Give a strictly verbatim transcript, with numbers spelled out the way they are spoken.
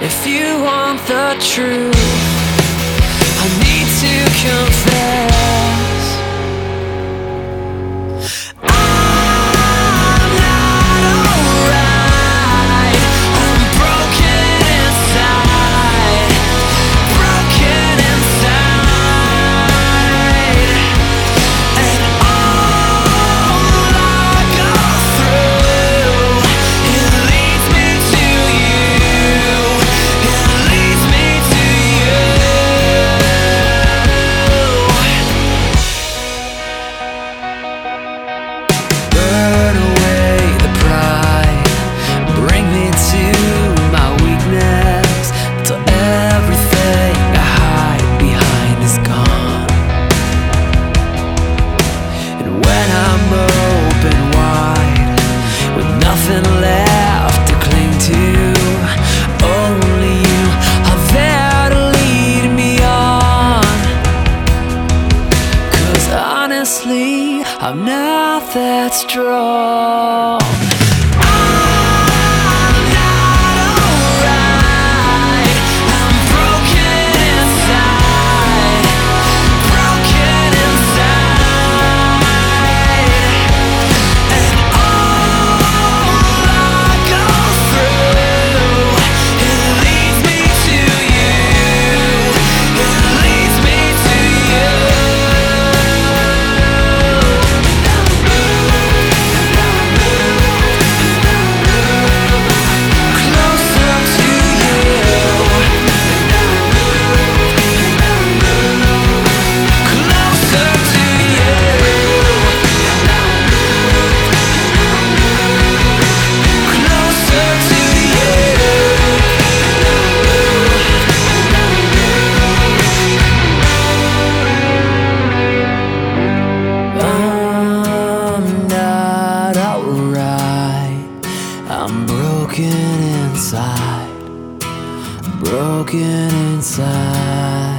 If you want the truth, I need to confess. I'm not alright. I'm broken inside, broken inside. And all I go through, it leads me to you. It leads me to you. Burn away the pride, bring me to my weakness, till everything I hide behind is gone. And when I'm open wide, with nothing left to cling to, only you are there to lead me on. 'Cause honestly, I'm not that strong. I'm not alright. I'm broken inside, broken inside. And all I go through, it leads me to you. It leads me to you. Closer to you. Closer to you. Closer to you. I'm not alright. I'm broken inside, broken inside.